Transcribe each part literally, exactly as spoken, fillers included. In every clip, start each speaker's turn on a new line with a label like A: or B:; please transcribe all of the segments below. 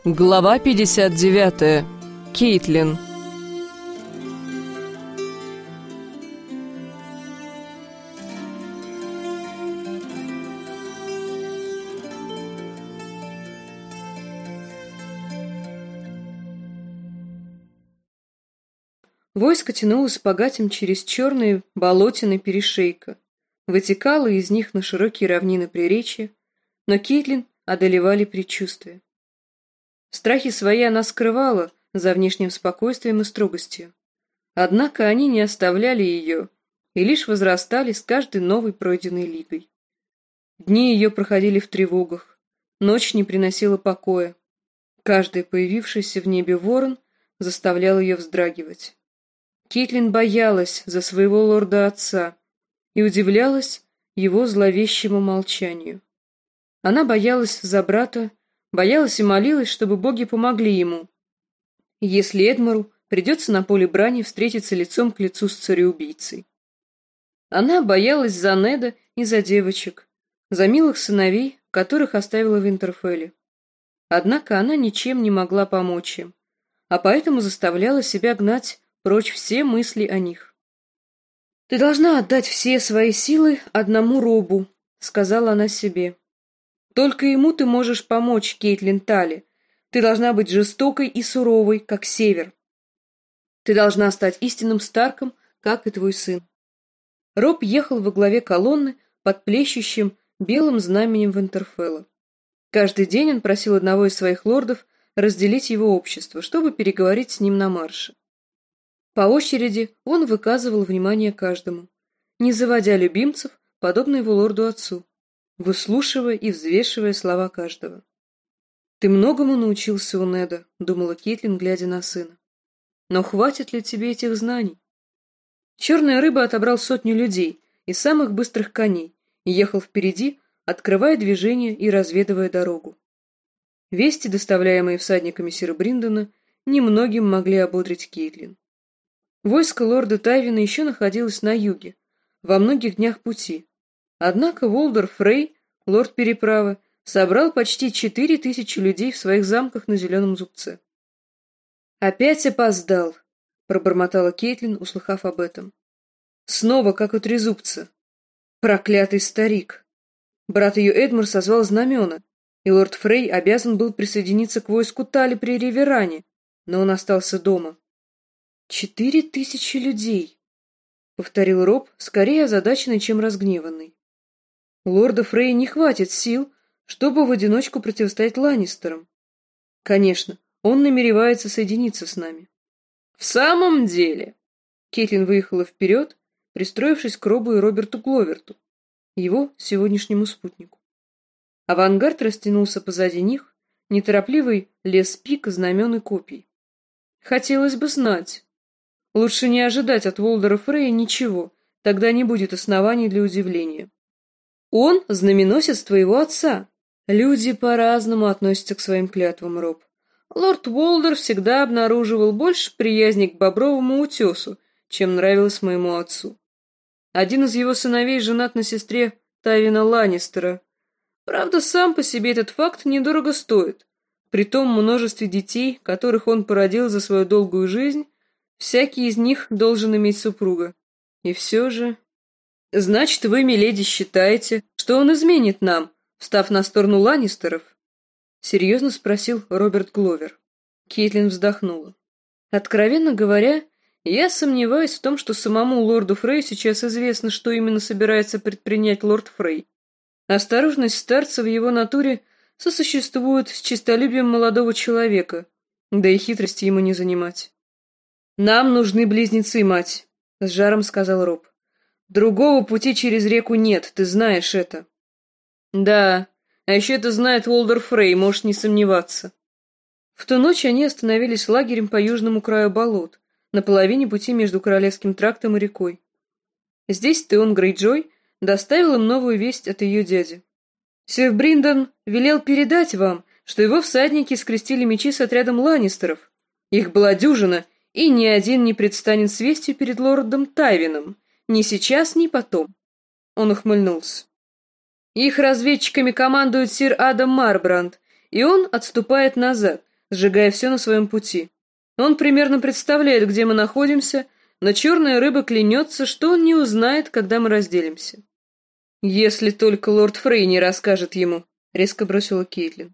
A: Глава пятьдесят девять. Кейтлин. Войско тянулось по гатям через черные болотины перешейка, вытекало из них на широкие равнины приречья, но Кейтлин одолевали предчувствия. Страхи свои она скрывала за внешним спокойствием и строгостью. Однако они не оставляли ее и лишь возрастали с каждой новой пройденной лигой. Дни ее проходили в тревогах, ночь не приносила покоя. Каждый появившийся в небе ворон заставлял ее вздрагивать. Кейтлин боялась за своего лорда-отца и удивлялась его зловещему молчанию. Она боялась за брата, боялась и молилась, чтобы боги помогли ему, если Эдмару придется на поле брани встретиться лицом к лицу с цареубийцей. Она боялась за Неда и за девочек, за милых сыновей, которых оставила в Винтерфелле. Однако она ничем не могла помочь им, а поэтому заставляла себя гнать прочь все мысли о них. «Ты должна отдать все свои силы одному Робу», — сказала она себе. «Только ему ты можешь помочь, Кейтлин Талли. Ты должна быть жестокой и суровой, как Север. Ты должна стать истинным Старком, как и твой сын». Роб ехал во главе колонны под плещущим белым знаменем Винтерфелла. Каждый день он просил одного из своих лордов разделить его общество, чтобы переговорить с ним на марше. По очереди он выказывал внимание каждому, не заводя любимцев, подобно его лорду-отцу, выслушивая и взвешивая слова каждого. «Ты многому научился у Неда», — думала Кейтлин, глядя на сына. «Но хватит ли тебе этих знаний?» Черная рыба отобрал сотню людей и самых быстрых коней и ехал впереди, открывая движение и разведывая дорогу. Вести, доставляемые всадниками сэра Бриндона, немногим могли ободрить Кейтлин. Войско лорда Тайвина еще находилось на юге, во многих днях пути. Однако Уолдер Фрей, лорд переправы, собрал почти четыре тысячи людей в своих замках на Зеленом зубце. «Опять опоздал», — пробормотала Кейтлин, услыхав об этом. «Снова, как у трезубца. Проклятый старик». Брат ее Эдмар созвал знамена, и лорд Фрей обязан был присоединиться к войску Талли при Риверане, но он остался дома. «Четыре тысячи людей», — повторил Роб, скорее озадаченный, чем разгневанный. «У лорда Фрея не хватит сил, чтобы в одиночку противостоять Ланнистерам. Конечно, он намеревается соединиться с нами». «В самом деле...» Кейтлин выехала вперед, пристроившись к Робу и Роберту Гловерту, его сегодняшнему спутнику. Авангард растянулся позади них, неторопливый лес пик знамен и копий. «Хотелось бы знать. Лучше не ожидать от Уолдера Фрея ничего, тогда не будет оснований для удивления. Он знаменосец твоего отца. Люди по-разному относятся к своим клятвам, Роб. Лорд Уолдер всегда обнаруживал больше приязни к Бобровому утесу, чем нравилось моему отцу. Один из его сыновей женат на сестре Тайвина Ланнистера. Правда, сам по себе этот факт недорого стоит. При том множестве детей, которых он породил за свою долгую жизнь, всякий из них должен иметь супруга. И все же... Значит, вы, миледи, считаете, что он изменит нам, встав на сторону Ланнистеров? Серьезно спросил Роберт Гловер. Кейтлин вздохнула. Откровенно говоря, я сомневаюсь в том, что самому лорду Фрею сейчас известно, что именно собирается предпринять лорд Фрей. Осторожность старца в его натуре сосуществует с честолюбием молодого человека, да и хитрости ему не занимать. «Нам нужны близнецы, мать», — с жаром сказал Роб. «Другого пути через реку нет, ты знаешь это». «Да, а еще это знает Уолдер Фрей, можешь не сомневаться». В ту ночь они остановились лагерем по южному краю болот, на половине пути между Королевским трактом и рекой. Здесь Теон Грейджой доставил им новую весть от ее дяди. «Сэр Бриндон велел передать вам, что его всадники скрестили мечи с отрядом Ланнистеров. Их была дюжина, и ни один не предстанет с вестью перед лордом Тайвином, ни сейчас, ни потом». Он ухмыльнулся. «Их разведчиками командует сир Адам Марбранд, и он отступает назад, сжигая все на своем пути. Он примерно представляет, где мы находимся, но черная рыба клянется, что он не узнает, когда мы разделимся. «Если только лорд Фрей не расскажет ему», — резко бросила Кейтлин.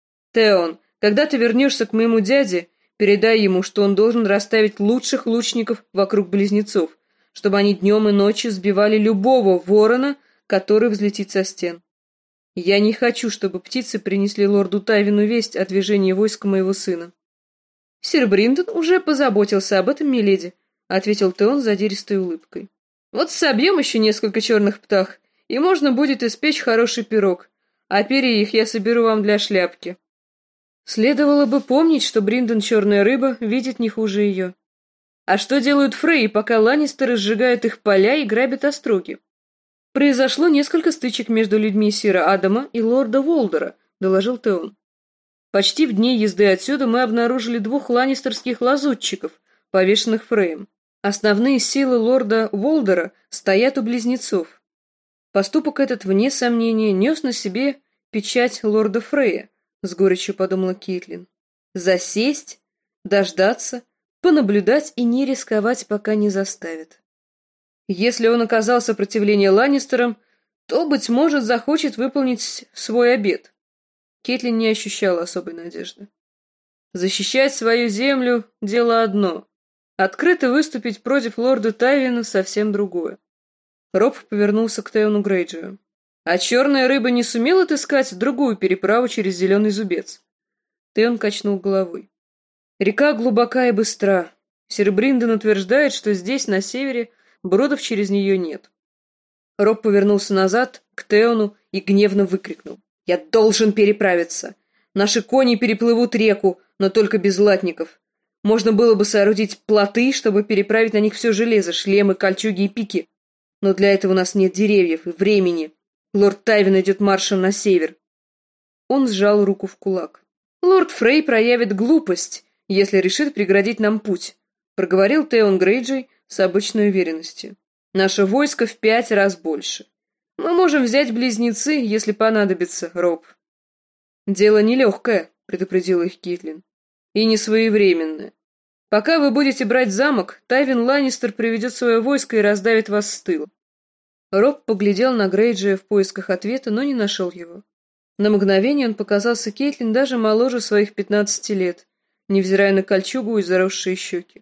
A: «Теон, когда ты вернешься к моему дяде, передай ему, что он должен расставить лучших лучников вокруг близнецов, чтобы они днем и ночью сбивали любого ворона, который взлетит со стен. Я не хочу, чтобы птицы принесли лорду Тайвину весть о движении войска моего сына». «Сир Бриндон уже позаботился об этом, миледи», — ответил Теон задиристой улыбкой. «Вот собьем еще несколько черных птах, и можно будет испечь хороший пирог, а перья их я соберу вам для шляпки». Следовало бы помнить, что Бриндон черная рыба видит не хуже ее. А что делают Фрей, пока Ланнистеры сжигают их поля и грабят остроги? Произошло несколько стычек между людьми сира Адама и лорда Волдера, доложил Теон. Почти в дне езды отсюда мы обнаружили двух ланнистерских лазутчиков, повешенных Фреем. Основные силы лорда Волдера стоят у близнецов. Поступок этот, вне сомнения, нес на себе печать лорда Фрея, с горечью подумала Кейтлин. Засесть, дождаться, понаблюдать и не рисковать, пока не заставит. Если он оказал сопротивление Ланнистерам, то, быть может, захочет выполнить свой обет. Кейтлин не ощущала особой надежды. Защищать свою землю – дело одно. Открыто выступить против лорда Тайвина – совсем другое. Роб повернулся к Теону Грейджию. А черная рыба не сумела отыскать другую переправу через Зеленый Зубец. Теон качнул головой. Река глубока и быстра. Сир Бриндон утверждает, что здесь, на севере, бродов через нее нет. Роб повернулся назад, к Теону, и гневно выкрикнул. «Я должен переправиться! Наши кони переплывут реку, но только без латников. Можно было бы соорудить плоты, чтобы переправить на них все железо, шлемы, кольчуги и пики. Но для этого у нас нет деревьев и времени. Лорд Тайвин идет маршем на север». Он сжал руку в кулак. «Лорд Фрей проявит глупость, если решит преградить нам путь», проговорил Теон Грейджей с обычной уверенностью. «Наше войско в пять раз больше. Мы можем взять близнецы, если понадобится, Роб». «Дело нелегкое», — предупредила их Кейтлин, — «и не своевременное. Пока вы будете брать замок, Тайвин Ланнистер приведет свое войско и раздавит вас с тыла». Роб поглядел на Грейджия в поисках ответа, но не нашел его. На мгновение он показался Кейтлин даже моложе своих пятнадцати лет, невзирая на кольчугу и заросшие щеки.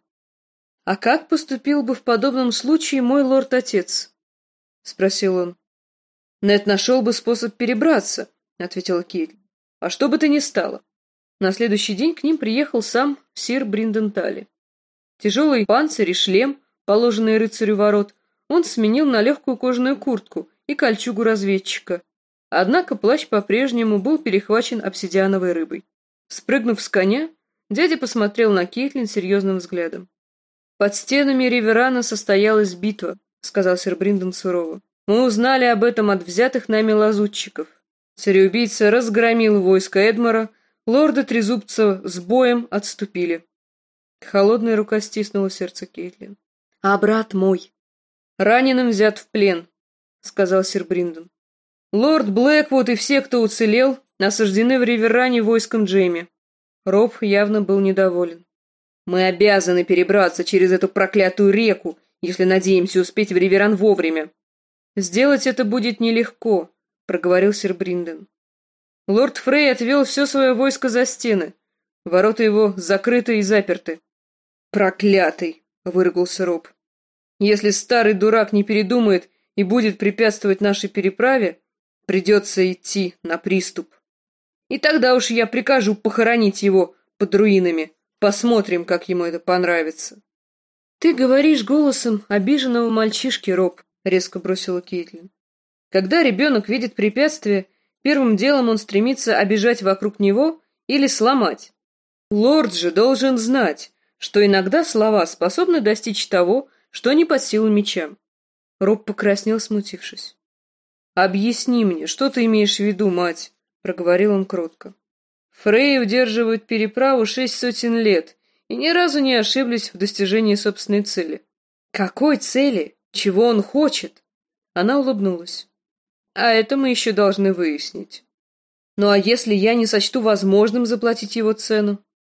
A: «А как поступил бы в подобном случае мой лорд-отец?» — спросил он. «Нед нашел бы способ перебраться», — ответила Кейтлин. «А что бы то ни стало». На следующий день к ним приехал сам сир Бриндон Талли. Тяжелый панцирь и шлем, положенные рыцарю ворот, он сменил на легкую кожаную куртку и кольчугу разведчика. Однако плащ по-прежнему был перехвачен обсидиановой рыбой. Спрыгнув с коня, дядя посмотрел на Кейтлин серьезным взглядом. «Под стенами Риверана состоялась битва», — сказал сир Бриндон сурово. «Мы узнали об этом от взятых нами лазутчиков. Цареубийца разгромил войско Эдмора, лорды Трезубца с боем отступили». Холодная рука стиснула сердце Кейтлин. «А брат мой?» «Раненым взят в плен», — сказал сир Бриндон. «Лорд Блэквуд и все, кто уцелел, осаждены в Риверане войском Джейми». Роб явно был недоволен. «Мы обязаны перебраться через эту проклятую реку, если надеемся успеть в Риверан вовремя». «Сделать это будет нелегко», — проговорил сир Бриндон. «Лорд Фрей отвел все свое войско за стены. Ворота его закрыты и заперты». «Проклятый!» — выругался Роб. «Если старый дурак не передумает и будет препятствовать нашей переправе, придется идти на приступ. И тогда уж я прикажу похоронить его под руинами. Посмотрим, как ему это понравится». «Ты говоришь голосом обиженного мальчишки, Роб», — резко бросила Кейтлин. «Когда ребенок видит препятствие, первым делом он стремится обижать вокруг него или сломать. Лорд же должен знать, что иногда слова способны достичь того, что не под силу мечам». Роб покраснел, смутившись. «Объясни мне, что ты имеешь в виду, мать?» — проговорил он кротко. «Фреи удерживают переправу шесть сотен лет и ни разу не ошиблись в достижении собственной цели». «Какой цели? Чего он хочет?» Она улыбнулась. «А это мы еще должны выяснить. Ну а если я не сочту возможным заплатить его цену?»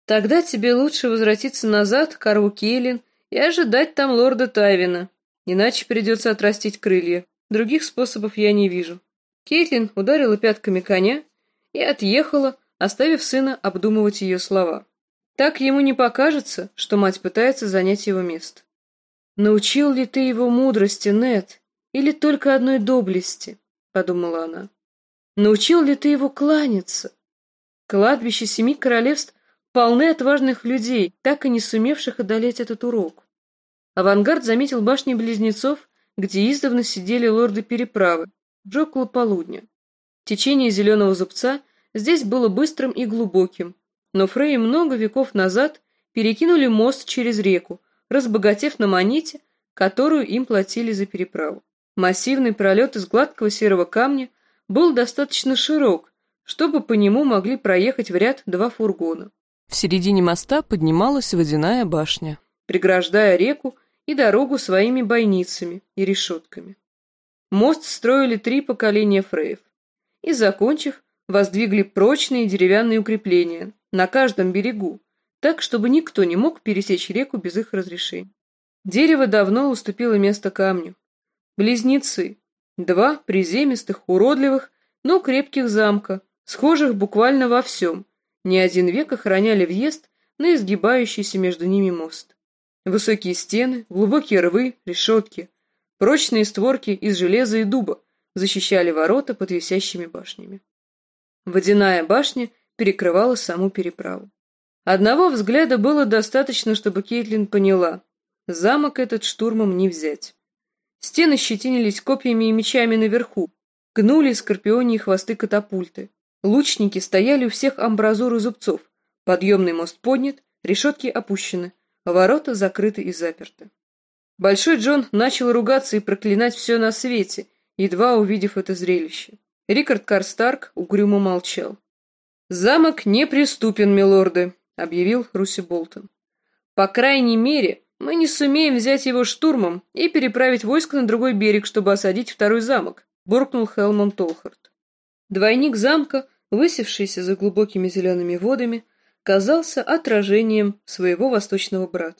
A: Тогда тебе лучше возвратиться назад к Арву Кейлин и ожидать там лорда Тайвина, иначе придется отрастить крылья. Других способов я не вижу». Кейтлин ударила пятками коня и отъехала, оставив сына обдумывать ее слова. Так ему не покажется, что мать пытается занять его место. «Научил ли ты его мудрости, Нед, или только одной доблести?» — подумала она. «Научил ли ты его кланяться? Кладбище Семи Королевств полны отважных людей, так и не сумевших одолеть этот урок». Авангард заметил башни близнецов, где издавна сидели лорды переправы, уже около полудня. Течение Зеленого Зубца здесь было быстрым и глубоким, но фреи много веков назад перекинули мост через реку, разбогатев на монете, которую им платили за переправу. Массивный пролет из гладкого серого камня был достаточно широк, чтобы по нему могли проехать в ряд два фургона.
B: В середине моста поднималась водяная башня,
A: преграждая реку и дорогу своими бойницами и решетками. Мост строили три поколения фреев и, закончив, воздвигли прочные деревянные укрепления на каждом берегу, так, чтобы никто не мог пересечь реку без их разрешения. Дерево давно уступило место камню. Близнецы, два приземистых, уродливых, но крепких замка, схожих буквально во всем, не один век охраняли въезд на изгибающийся между ними мост. Высокие стены, глубокие рвы, решетки, прочные створки из железа и дуба защищали ворота под висящими башнями. Водяная башня перекрывала саму переправу. Одного взгляда было достаточно, чтобы Кейтлин поняла: замок этот штурмом не взять. Стены щетинились копьями и мечами наверху, гнули скорпионьи хвосты катапульты. Лучники стояли у всех амбразур и зубцов, подъемный мост поднят, решетки опущены, ворота закрыты и заперты. Большой Джон начал ругаться и проклинать все на свете, едва увидев это зрелище. Рикард Карстарк угрюмо молчал. «Замок неприступен, милорды», — объявил Руси Болтон. «По крайней мере, мы не сумеем взять его штурмом и переправить войско на другой берег, чтобы осадить второй замок», — буркнул Хелмон Толхард. Двойник замка, высевшийся за глубокими зелеными водами, казался отражением своего восточного брата.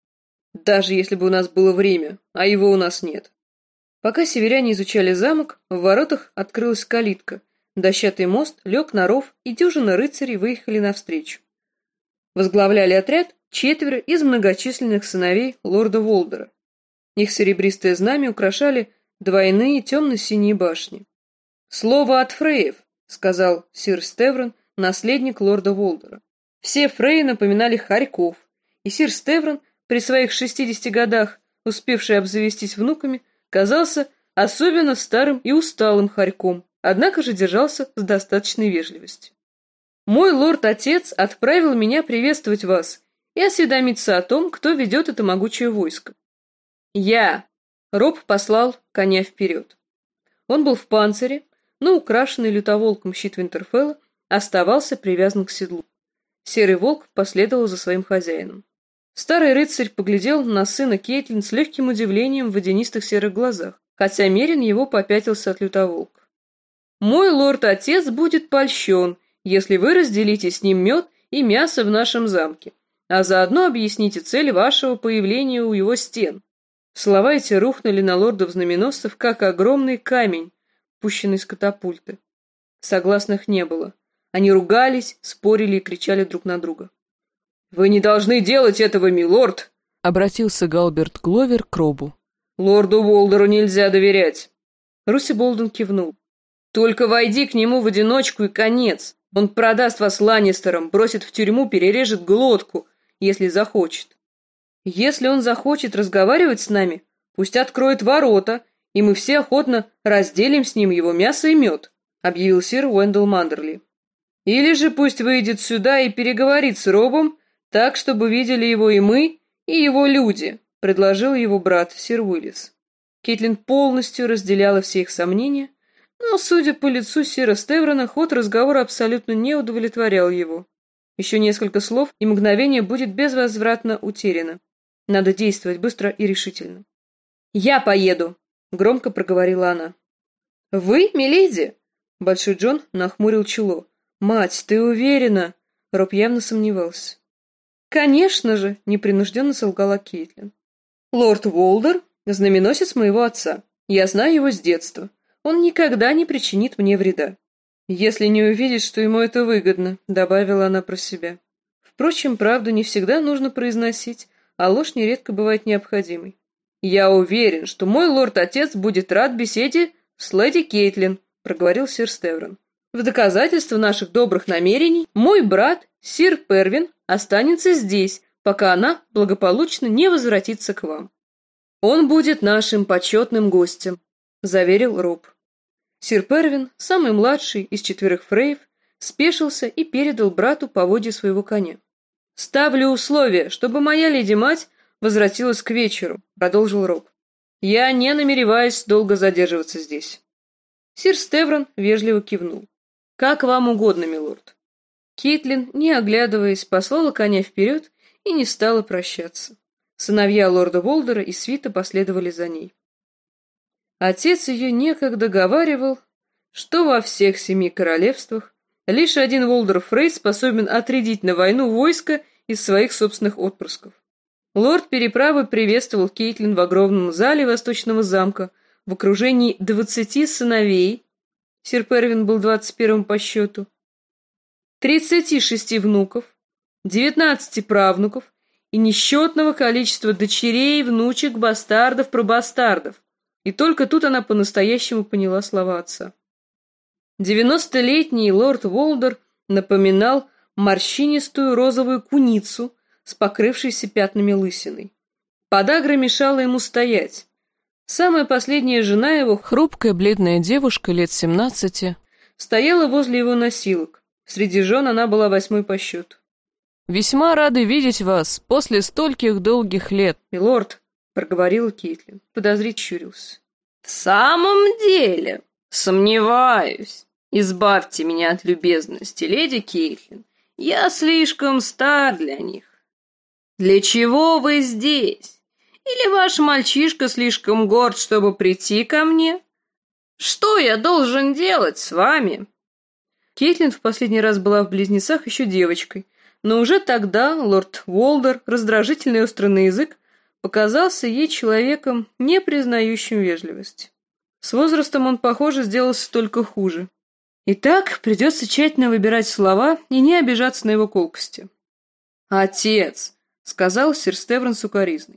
A: «Даже если бы у нас было время, а его у нас нет». Пока северяне изучали замок, в воротах открылась калитка, дощатый мост лег на ров, и дюжина рыцарей выехали навстречу. Возглавляли отряд четверо из многочисленных сыновей лорда Волдера. Их серебристое знамя украшали двойные темно-синие башни. «Слово от фреев», — сказал сир Стеврон, наследник лорда Волдера. Все фреи напоминали хорьков, и сир Стеврон, при своих шестидесяти годах, успевший обзавестись внуками, казался особенно старым и усталым хорьком, однако же держался с достаточной вежливостью. «Мой лорд-отец отправил меня приветствовать вас и осведомиться о том, кто ведет это могучее войско». «Я!» — Роб послал коня вперед. Он был в панцире, но украшенный лютоволком щит Винтерфелла оставался привязан к седлу. Серый волк последовал за своим хозяином. Старый рыцарь поглядел на сына Кейтлин с легким удивлением в водянистых серых глазах, хотя Мерин его попятился от лютоволка. «Мой лорд-отец будет польщен, если вы разделите с ним мед и мясо в нашем замке, а заодно объясните цель вашего появления у его стен». Слова эти рухнули на лордов-знаменосцев, как огромный камень, пущенный с катапульты. Согласных не было. Они ругались, спорили и кричали друг на друга. «Вы не должны делать этого, милорд!» —
B: обратился Галберт Гловер к Робу.
A: «Лорду Волдеру нельзя доверять!» Руси Болден кивнул. «Только войди к нему в одиночку и конец. Он продаст вас Ланнистерам, бросит в тюрьму, перережет глотку, если захочет. Если он захочет разговаривать с нами, пусть откроет ворота, и мы все охотно разделим с ним его мясо и мед», — объявил сир Уэндell Мандерли. «Или же пусть выйдет сюда и переговорит с Робом, так, чтобы видели его и мы, и его люди», — предложил его брат, сир Уиллис. Кейтлин полностью разделяла все их сомнения, но, судя по лицу сира Стеврона, ход разговора абсолютно не удовлетворял его. Еще несколько слов, и мгновение будет безвозвратно утеряно. Надо действовать быстро и решительно. «Я поеду», — громко проговорила она. «Вы, миледи?» Большой Джон нахмурил чело. «Мать, ты уверена?» Роб явно сомневался. «Конечно же», — непринужденно солгала Кейтлин. «Лорд Уолдер — знаменосец моего отца. Я знаю его с детства. Он никогда не причинит мне вреда. Если не увидит, что ему это выгодно», — добавила она про себя. Впрочем, правду не всегда нужно произносить, а ложь нередко бывает необходимой. «Я уверен, что мой лорд-отец будет рад беседе с леди Кейтлин», — проговорил сир Стеврон. «В доказательство наших добрых намерений мой брат, сир Первин, останется здесь, пока она благополучно не возвратится к вам. Он будет нашим почетным гостем», — заверил Роб. Сир Первин, самый младший из четверых фреев, спешился и передал брату поводья своего коня. «Ставлю условие, чтобы моя леди-мать возвратилась к вечеру», — продолжил Роб. «Я не намереваюсь долго задерживаться здесь». Сир Стеврон вежливо кивнул. «Как вам угодно, милорд». Кейтлин, не оглядываясь, послала коня вперед и не стала прощаться. Сыновья лорда Уолдера и свита последовали за ней. Отец ее некогда говаривал, что во всех семи королевствах лишь один Уолдер Фрей способен отрядить на войну войско из своих собственных отпрысков. Лорд переправы приветствовал Кейтлин в огромном зале восточного замка в окружении двадцати сыновей, сир Первин был двадцать первым по счету, тридцати шести внуков, девятнадцати правнуков и несчетного количества дочерей, внучек, бастардов, прабастардов. И только тут она по-настоящему поняла слова отца. Девяностолетний лорд Уолдер напоминал морщинистую розовую куницу с покрывшейся пятнами лысиной. Подагра мешала ему стоять. Самая последняя жена его,
B: Хрупкая бледная девушка лет семнадцати,
A: стояла возле его носилок. Среди жен она была восьмой по счету.
B: «Весьма рады видеть вас после стольких долгих лет».
A: «Милорд», — проговорила Кейтлин, подозрительно щурился.
C: «В самом деле, сомневаюсь. Избавьте меня от любезности, леди Кейтлин. Я слишком стар для них. Для чего вы здесь? Или ваш мальчишка слишком горд, чтобы прийти ко мне? Что я должен делать с вами?»
A: Кейтлин в последний раз была в Близнецах еще девочкой, но уже тогда лорд Уолдер, раздражительный острый на язык, показался ей человеком, не признающим вежливости. С возрастом он, похоже, сделался только хуже. Итак, придется тщательно выбирать слова и не обижаться на его колкости. «Отец», — сказал сир Стеврон сукоризной,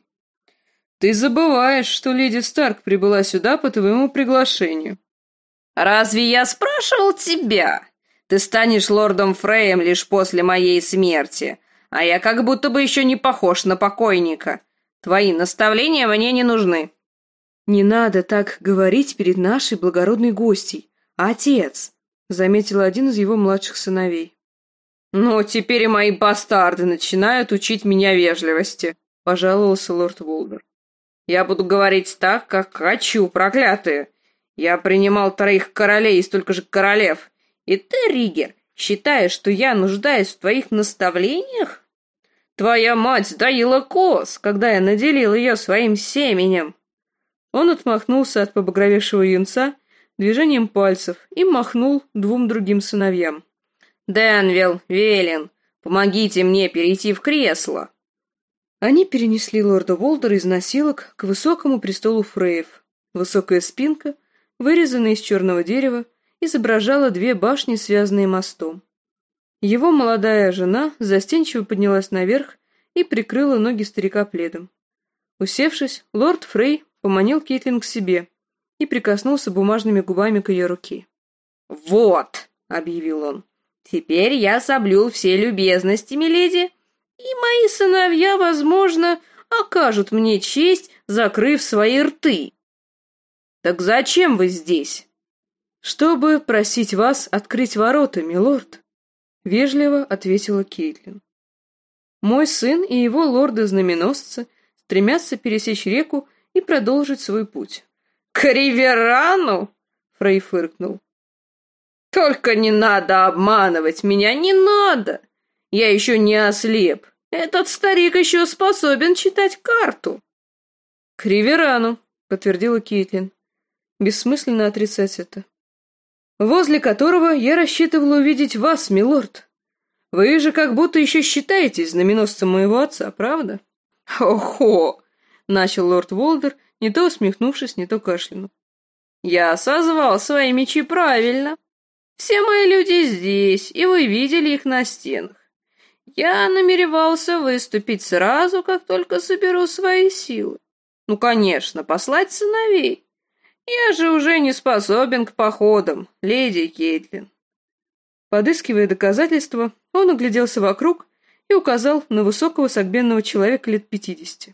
A: — «ты забываешь, что леди Старк прибыла сюда по твоему приглашению».
C: «Разве я спрашивал тебя? Ты станешь лордом Фреем лишь после моей смерти, а я как будто бы еще не похож на покойника. Твои наставления мне не нужны».
A: «Не надо так говорить перед нашей благородной гостьей, отец», — заметил один из его младших сыновей.
C: «Ну, теперь и мои бастарды начинают учить меня вежливости», —
A: пожаловался лорд Уолдер.
C: «Я буду говорить так, как хочу, проклятые. Я принимал троих королей и столько же королев. И ты, Ригер, считаешь, что я нуждаюсь в твоих наставлениях? Твоя мать доила коз, когда я наделил ее своим семенем».
A: Он отмахнулся от побагровевшего юнца движением пальцев и махнул двум другим сыновьям.
C: «Денвилл, Велин, помогите мне перейти в кресло».
A: Они перенесли лорда Уолдера из носилок к высокому престолу Фреев. Высокая спинка, вырезанная из черного дерева, изображала две башни, связанные мостом. Его молодая жена застенчиво поднялась наверх и прикрыла ноги старика пледом. Усевшись, лорд Фрей поманил Кейтлин к себе и прикоснулся бумажными губами к ее руке.
C: «Вот», — объявил он, — «теперь я соблюл все любезности, миледи, и мои сыновья, возможно, окажут мне честь, закрыв свои рты». «Так зачем вы здесь?»
A: «Чтобы просить вас открыть ворота, милорд», — вежливо ответила Кейтлин. «Мой сын и его лорды-знаменосцы стремятся пересечь реку и продолжить свой путь».
C: «К Риверану?» — Фрей фыркнул. «Только не надо обманывать меня, не надо! Я еще не ослеп. Этот старик еще способен читать карту».
A: «К Риверану», — подтвердила Кейтлин. «Бессмысленно отрицать это. Возле которого я рассчитывала увидеть вас, милорд. Вы же как будто еще считаетесь знаменосцем моего отца, правда?
C: Хо-хо,
A: начал лорд Волдер, не то усмехнувшись, не то кашлянув.
C: Я созвал свои мечи правильно. Все мои люди здесь, и вы видели их на стенах. Я намеревался выступить сразу, как только соберу свои силы. Ну, конечно, послать сыновей. Я же уже не способен к походам, леди Кейтлин.
A: Подыскивая доказательства, он огляделся вокруг и указал на высокого согбенного человека лет пятидесяти.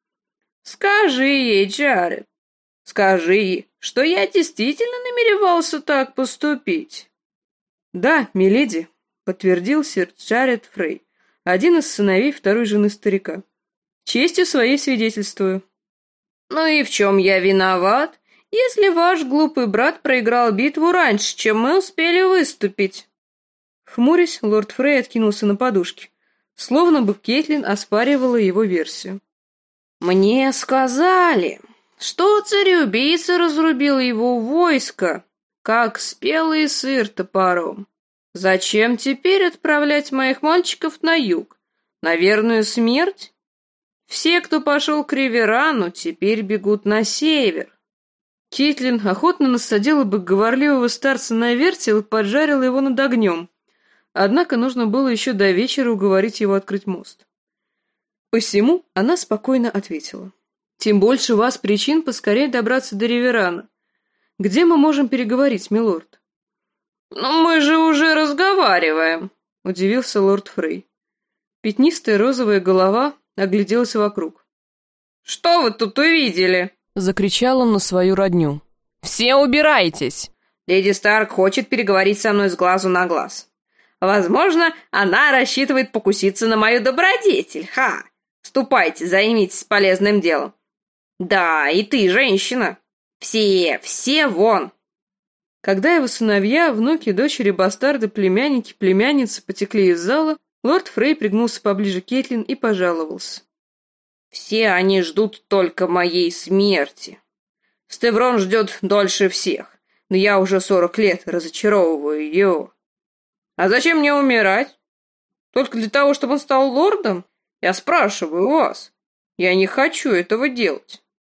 C: «Скажи ей, Джаред, скажи ей, что я действительно намеревался так поступить».
A: «Да, миледи», — подтвердил сэр Джаред Фрей, один из сыновей второй жены старика. «Честью своей свидетельствую».
C: «Ну и в чем я виноват, если ваш глупый брат проиграл битву раньше, чем мы успели выступить?»
A: Хмурясь, лорд Фрей откинулся на подушки, словно бы Кейтлин оспаривала его версию.
C: «Мне сказали, что царь-убийца разрубил его войско, как спелый сыр топором. Зачем теперь отправлять моих мальчиков на юг, на верную смерть? Все, кто пошел к Риверану, теперь бегут на север».
A: Кейтлин охотно насадила бы говорливого старца на вертел и поджарила его над огнем. Однако нужно было еще до вечера уговорить его открыть мост. Посему она спокойно ответила. «Тем больше у вас причин поскорее добраться до Риверана. Где мы можем переговорить, милорд?»
C: «Но мы же уже разговариваем», —
A: удивился лорд Фрей. Пятнистая розовая голова огляделась вокруг.
C: «Что вы тут увидели?»
B: — закричал он на свою родню. «Все убирайтесь!»
C: «Леди Старк хочет переговорить со мной с глазу на глаз. Возможно, она рассчитывает покуситься на мою добродетель. Ха! Ступайте, займитесь полезным делом. Да, и ты, женщина. Все, все вон!»
A: Когда его сыновья, внуки, дочери, бастарды, племянники, племянницы потекли из зала, лорд Фрей пригнулся поближе к Кейтлин и пожаловался.
C: «Все они ждут только моей смерти. Стеврон ждет дольше всех, но я уже сорок лет разочаровываю ее. А зачем мне умирать? Только для того, чтобы он стал лордом? Я спрашиваю вас. Я не хочу этого делать».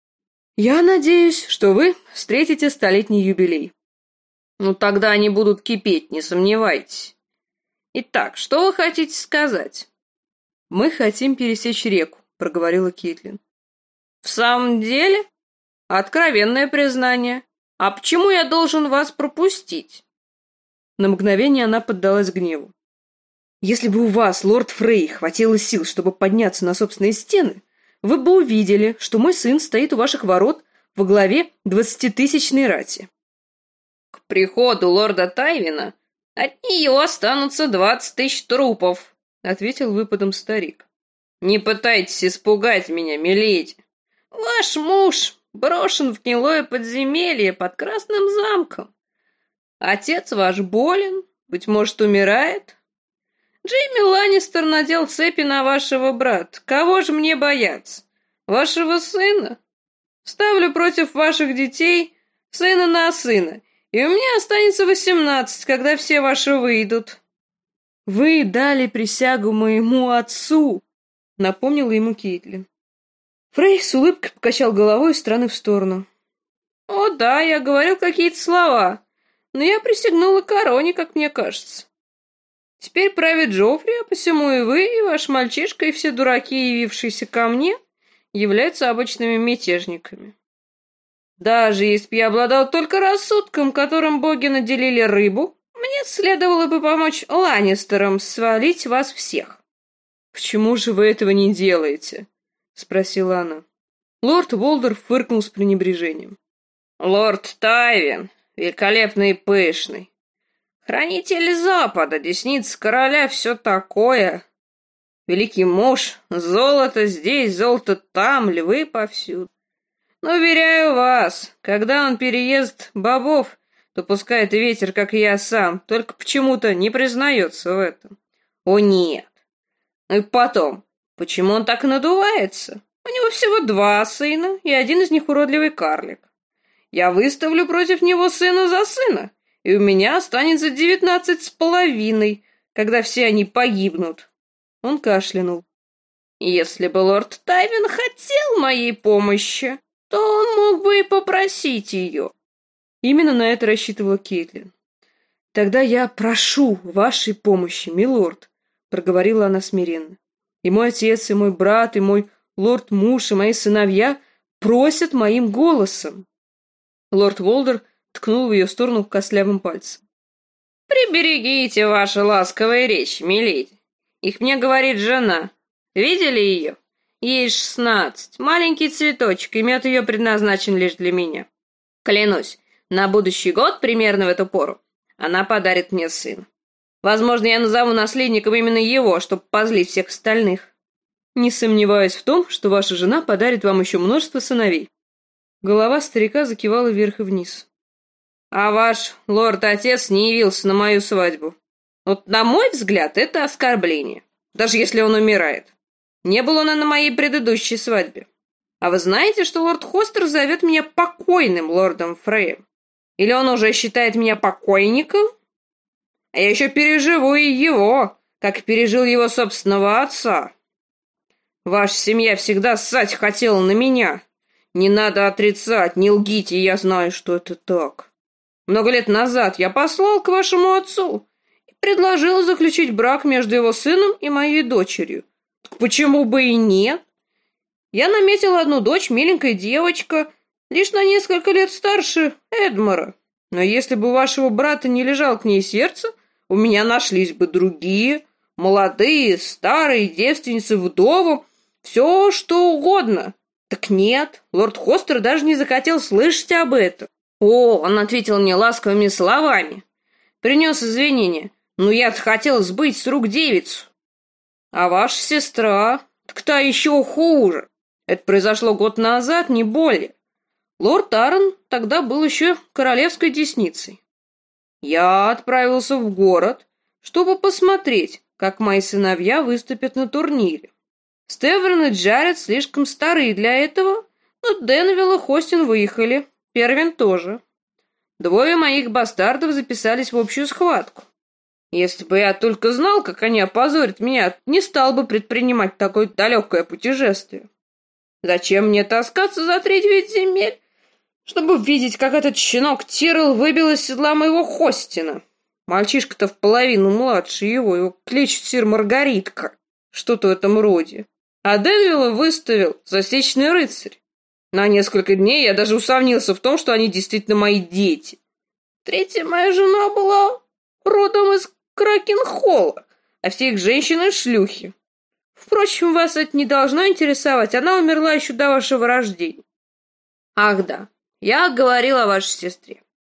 A: «Я надеюсь, что вы встретите столетний юбилей».
C: «Ну, тогда они будут кипеть, не сомневайтесь. Итак, что вы хотите сказать?»
A: «Мы хотим пересечь реку», — проговорила Кейтлин.
C: «В самом деле? Откровенное признание. А почему я должен вас пропустить?»
A: На мгновение она поддалась гневу. «Если бы у вас, лорд Фрей, хватило сил, чтобы подняться на собственные стены, вы бы увидели, что мой сын стоит у ваших ворот во главе двадцатитысячной рати».
C: «К приходу лорда Тайвина от нее останутся двадцать тысяч трупов», — ответил выпадом старик. «Не пытайтесь испугать меня, миледи. Ваш муж брошен в гнилое подземелье под Красным замком. Отец ваш болен, быть может, умирает. Джейми Ланнистер надел цепи на вашего брата. Кого же мне бояться? Вашего сына? Ставлю против ваших детей сына на сына, и у меня останется восемнадцать, когда все ваши выйдут».
A: «Вы дали присягу моему отцу», — напомнила ему Кейтлин. Фрей с улыбкой покачал головой из стороны в сторону.
C: «О да, я говорил какие-то слова, но я присягнула короне, как мне кажется. Теперь правит Джоффри, а посему и вы, и ваш мальчишка, и все дураки, явившиеся ко мне, являются обычными мятежниками. Даже если бы я обладал только рассудком, которым боги наделили рыбу, мне следовало бы помочь Ланнистерам свалить вас всех».
A: «Почему же вы этого не делаете?» — спросила она. Лорд Волдер фыркнул с пренебрежением.
C: «Лорд Тайвин, великолепный и пышный. Хранитель Запада, десница короля, все такое. Великий муж, золото здесь, золото там, львы повсюду. Но, уверяю вас, когда он переест бобов, то пускает ветер, как я сам, только почему-то не признается в этом. О нет! Ну и потом, почему он так надувается? У него всего два сына, и один из них уродливый карлик. Я выставлю против него сына за сына, и у меня останется девятнадцать с половиной, когда все они погибнут.
A: Он кашлянул.
C: Если бы лорд Тайвин хотел моей помощи, то он мог бы и попросить ее.
A: Именно на это рассчитывала Кейтлин. «Тогда я прошу вашей помощи, милорд», — проговорила она смиренно. «И мой отец, и мой брат, и мой лорд-муж, и мои сыновья просят моим голосом». Лорд Волдер ткнул в ее сторону костлявым пальцем.
C: «Приберегите ваши ласковые речи, миледи. Их мне говорит жена. Видели ее? Ей шестнадцать. Маленький цветочек, и мед ее предназначен лишь для меня. Клянусь, на будущий год, примерно в эту пору, она подарит мне сына. Возможно, я назову наследником именно его, чтобы позлить всех остальных».
A: «Не сомневаюсь в том, что ваша жена подарит вам еще множество сыновей». Голова старика закивала вверх и вниз.
C: «А ваш лорд-отец не явился на мою свадьбу. Вот, на мой взгляд, это оскорбление, даже если он умирает. Не был он и на моей предыдущей свадьбе. А вы знаете, что лорд Хостер зовет меня покойным лордом Фреем? Или он уже считает меня покойником? А я еще переживу и его, как пережил его собственного отца. Ваша семья всегда ссать хотела на меня. Не надо отрицать, не лгите, я знаю, что это так. Много лет назад я послал к вашему отцу и предложил заключить брак между его сыном и моей дочерью. Так почему бы и нет? Я наметила одну дочь, миленькая девочка, лишь на несколько лет старше Эдмора. Но если бы у вашего брата не лежало к ней сердце, у меня нашлись бы другие, молодые, старые, девственницы, вдовы, все что угодно. Так нет, лорд Хостер даже не захотел слышать об этом. О, он ответил мне ласковыми словами. Принес извинения. Но я-то хотел сбыть с рук девицу. А ваша сестра, так та еще хуже. Это произошло год назад, не более. Лорд Аррен тогда был еще королевской десницей. Я отправился в город, чтобы посмотреть, как мои сыновья выступят на турнире. Стеверн и Джаред слишком старые для этого, но Денвилл и Хостин выехали, Первин тоже. Двое моих бастардов записались в общую схватку. Если бы я только знал, как они опозорят меня, не стал бы предпринимать такое далекое путешествие. Зачем мне таскаться за треть земель, чтобы видеть, как этот щенок Тирл выбил из седла моего Хостина? Мальчишка-то в половину младше его, его кличут сир Маргаритка, что-то в этом роде. А Денвилла выставил засечный рыцарь. На несколько дней я даже усомнился в том, что они действительно мои дети. Третья моя жена была родом из Кракенхолла, а все их женщины — шлюхи. Впрочем, вас это не должно интересовать, она умерла еще до вашего рождения. Ах да, я говорил о вашей сестре.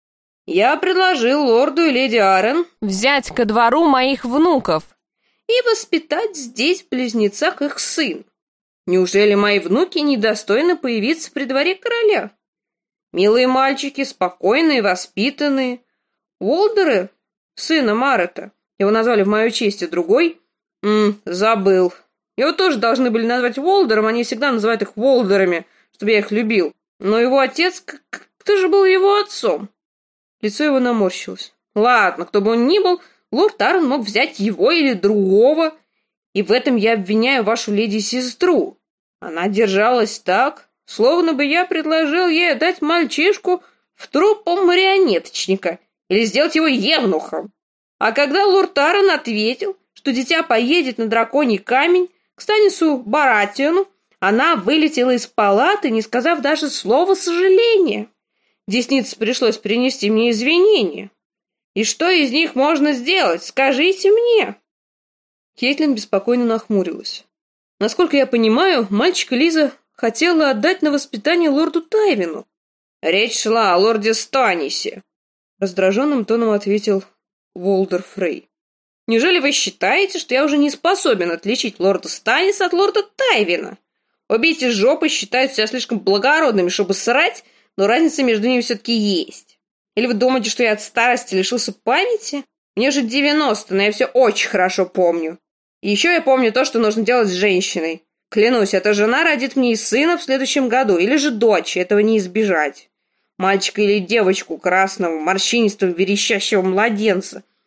C: Я предложил лорду и леди Аррен
B: взять ко двору моих внуков
C: и воспитать здесь, в близнецах, их сын. Неужели мои внуки недостойны появиться при дворе короля? Милые мальчики, спокойные, воспитанные. Волдеры, сына Марета, его назвали в мою честь, а другой... М, забыл. Его тоже должны были назвать Волдером, они всегда называют их Волдерами, чтобы я их любил. Но его отец... Кто же был его отцом? Лицо его наморщилось. Ладно, кто бы он ни был, лорд Аррен мог взять его или другого, и в этом я обвиняю вашу леди-сестру. Она держалась так, словно бы я предложил ей отдать мальчишку в труппу марионеточника или сделать его евнухом. А когда лорд Аррен ответил, что дитя поедет на драконий камень к Станису Баратиону, она вылетела из палаты, не сказав даже слова сожаления. Деснице пришлось принести мне извинения. И что из них можно сделать? Скажите мне.
A: Кейтлин беспокойно нахмурилась. Насколько я понимаю, мальчика Лиза хотела отдать на воспитание лорду Тайвину.
C: Речь шла о лорде Станисе,
A: раздраженным тоном ответил Волдер Фрей.
C: Неужели вы считаете, что я уже не способен отличить лорда Станиса от лорда Тайвина? Обе эти жопы считают себя слишком благородными, чтобы срать, но разница между ними все-таки есть. Или вы думаете, что я от старости лишился памяти? Мне же девяносто, но я все очень хорошо помню. И еще я помню то, что нужно делать с женщиной. Клянусь, эта жена родит мне и сына в следующем году, или же дочь, этого не избежать. Мальчика или девочку, красного, морщинистого, верещащего младенца,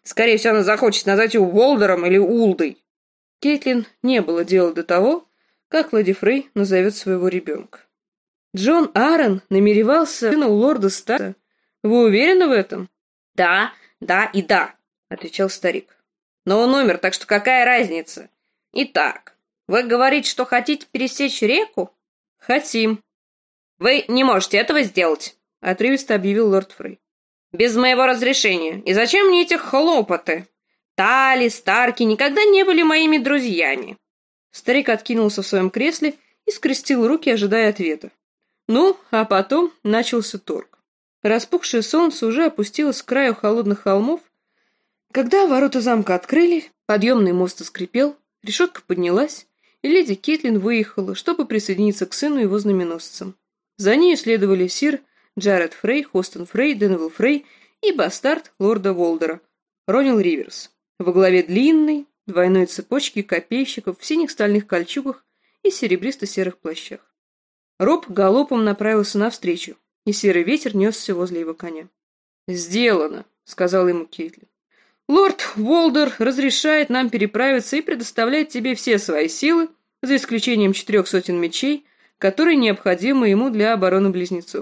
C: Скорее всего, она захочет назвать его Волдером или Улдой.
A: Кейтлин не было дела до того, как леди Фрей назовет своего ребенка. Джон Аарон намеревался сына у лорда Старка. Вы уверены в этом?
C: Да, да и да, отвечал старик. Но он умер, так что какая разница? Итак, вы говорите, что хотите пересечь реку?
A: Хотим.
C: Вы не можете этого сделать,
A: отрывисто объявил лорд Фрей.
C: Без моего разрешения. И зачем мне эти хлопоты? Тали, Старки никогда не были моими друзьями.
A: Старик откинулся в своем кресле и скрестил руки, ожидая ответа. Ну, а потом начался торг. Распухшее солнце уже опустилось к краю холодных холмов. Когда ворота замка открыли, подъемный мост заскрипел, решетка поднялась, и леди Кейтлин выехала, чтобы присоединиться к сыну его знаменосцам. За ней следовали сир Джаред Фрей, Хостон Фрей, Денвилл Фрей и бастард лорда Волдера, Ронил Риверс, во главе длинной, двойной цепочки копейщиков в синих стальных кольчугах и серебристо-серых плащах. Роб галопом направился навстречу, и серый ветер несся возле его коня. «Сделано», — сказал ему Кейтлин. «Лорд Волдер разрешает нам переправиться и предоставляет тебе все свои силы, за исключением четырех сотен мечей, которые необходимы ему для обороны близнецов.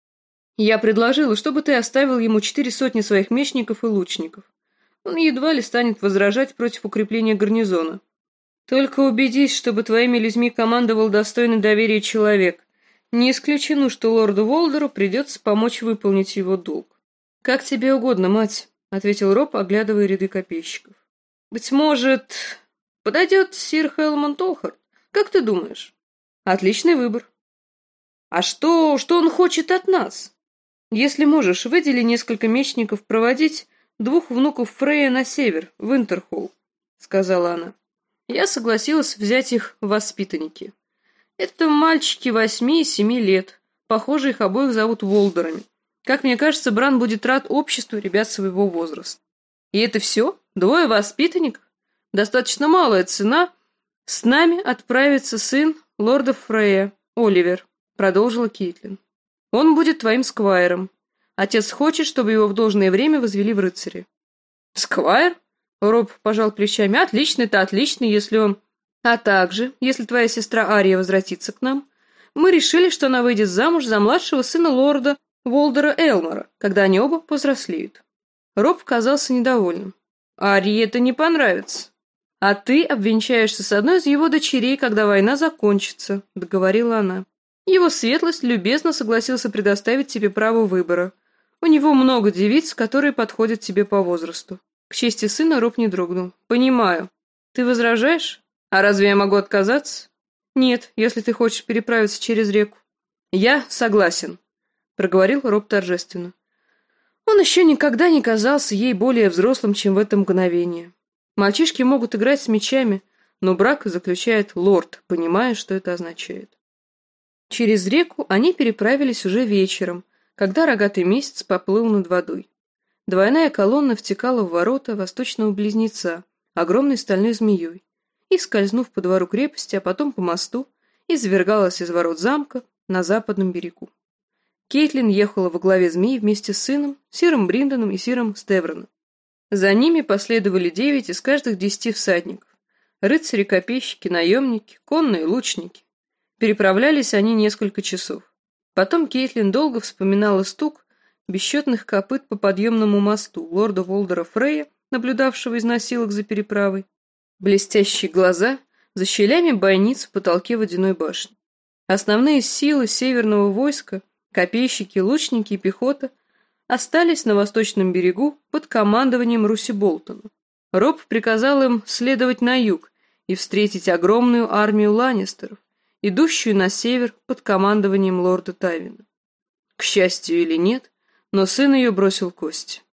A: Я предложила, чтобы ты оставил ему четыре сотни своих мечников и лучников. Он едва ли станет возражать против укрепления гарнизона. Только убедись, чтобы твоими людьми командовал достойный доверия человек. Не исключено, что лорду Волдеру придется помочь выполнить его долг». «Как тебе угодно, мать», — ответил Роб, оглядывая ряды копейщиков. «Быть может, подойдет сир Хелман Толхард? Как ты думаешь?» «Отличный выбор». «А что, что он хочет от нас?» «Если можешь, выдели несколько мечников проводить двух внуков Фрея на север, в Интерхолл», — сказала она. Я согласилась взять их в воспитанники. Это мальчики восьми и семи лет. Похоже, их обоих зовут Волдерами. Как мне кажется, Бран будет рад обществу ребят своего возраста. И это все? Двое воспитанников? Достаточно малая цена. С нами отправится сын лорда Фрея, Оливер, продолжила Кейтлин. Он будет твоим сквайром. Отец хочет, чтобы его в должное время возвели в рыцари. Сквайр? Роб пожал плечами. Отлично, это отлично, если он... А также, если твоя сестра Ария возвратится к нам, мы решили, что она выйдет замуж за младшего сына лорда Волдера Элмора, когда они оба повзрослеют. Роб казался недовольным. Арии это не понравится. А ты обвенчаешься с одной из его дочерей, когда война закончится, договорила она. Его светлость любезно согласился предоставить тебе право выбора. У него много девиц, которые подходят тебе по возрасту. К чести сына Роб не дрогнул. Понимаю. Ты возражаешь? А разве я могу отказаться? Нет, если ты хочешь переправиться через реку. Я согласен, проговорил Роб торжественно. Он еще никогда не казался ей более взрослым, чем в это мгновение. Мальчишки могут играть с мечами, но брак заключает лорд, понимая, что это означает. Через реку они переправились уже вечером, когда рогатый месяц поплыл над водой. Двойная колонна втекала в ворота восточного близнеца, огромной стальной змеей, и, скользнув по двору крепости, а потом по мосту, извергалась из ворот замка на западном берегу. Кейтлин ехала во главе змеи вместе с сыном, сиром Бриндоном и сиром Стевроном. За ними последовали девять из каждых десяти всадников. Рыцари, копейщики, наемники, конные лучники. Переправлялись они несколько часов. Потом Кейтлин долго вспоминала стук бесчетных копыт по подъемному мосту лорда Волдера Фрея, наблюдавшего из носилок за переправой, блестящие глаза за щелями бойниц в потолке водяной башни. Основные силы северного войска, копейщики, лучники и пехота, остались на восточном берегу под командованием Руси Болтона. Роб приказал им следовать на юг и встретить огромную армию ланнистеров, идущую на север под командованием лорда Тайвина. К счастью или нет, но сын ее бросил кость.